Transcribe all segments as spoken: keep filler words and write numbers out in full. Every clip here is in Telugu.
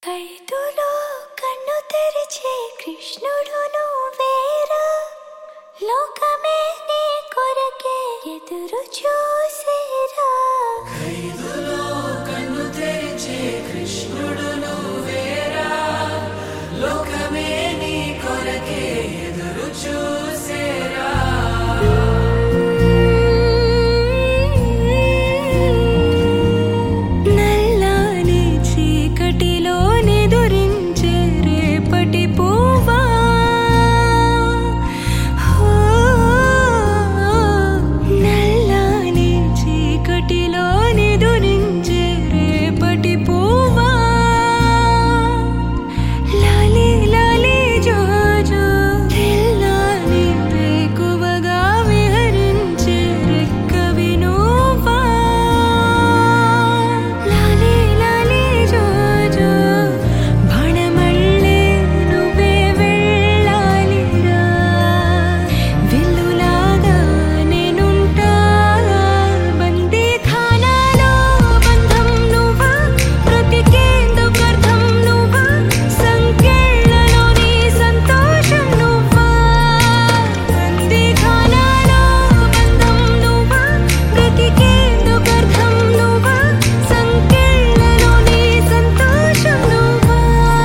ఖైదులో కన్ను తెరిచే కృష్ణుడు నువ్వేరా, లోకమే నీ కొరకే ఎదురు చూసేరా. ఖైదులో కన్ను తెరిచే కృష్ణుడు నువ్వేరా, లోకమే నీ కొరకే ఎదురు చూసేరా. నల్లని చీకటిలో నిదురించే రేపటి పువ్వా, నల్లని చీకటిలో నిదురించే రేపటి పువ్వా, లాలి లాలి జో జో తెల్లని వేకువగా విహరించే రెక్కవి నువ్వా, లాలి లాలి జో జో బాణమళ్ళే నువ్వే వెళ్ళాలిరా. విల్లులాగా నేనుంటా బందీ ఖానాలో, బంధం నువ్వా, బ్రతికేందుకు అర్థం నువ్వా, సంకెళ్ళలోని సంతోషం నువ్వా. బందీ ఖానాలో బంధం నువ్వా, బ్రతికేందుకు అర్థం నువ్వా, సంకెళ్ళలోని సంతోషం నువ్వా.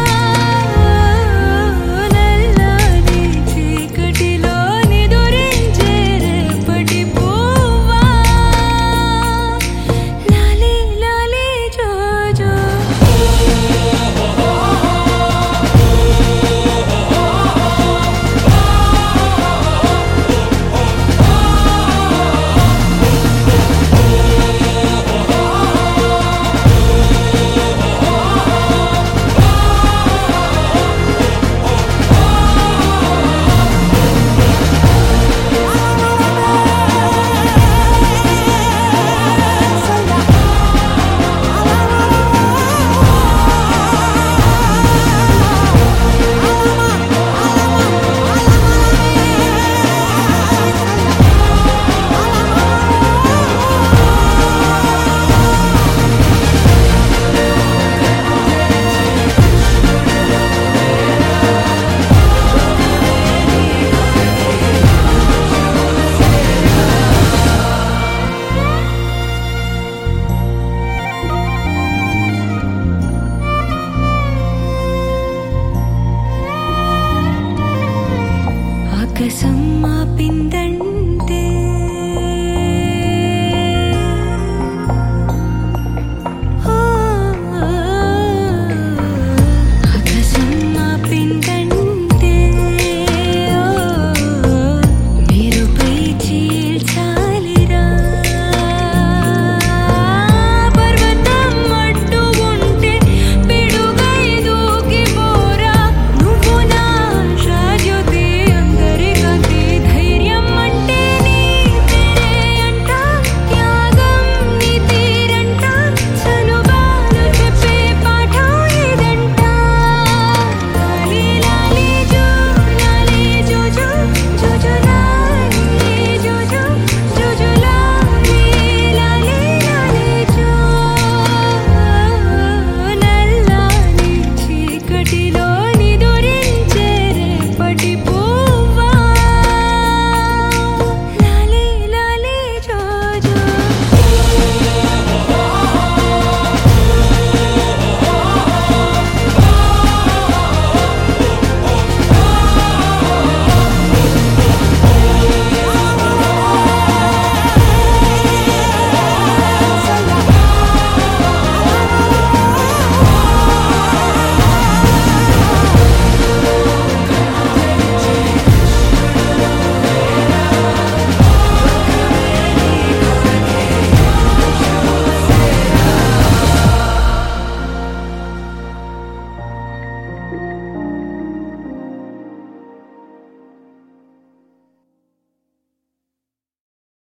నల్లని చీకటిలో నిదురించే రేపటి పువ్వా, లాలి లాలి జో జో. ఆకాశం ఆపింది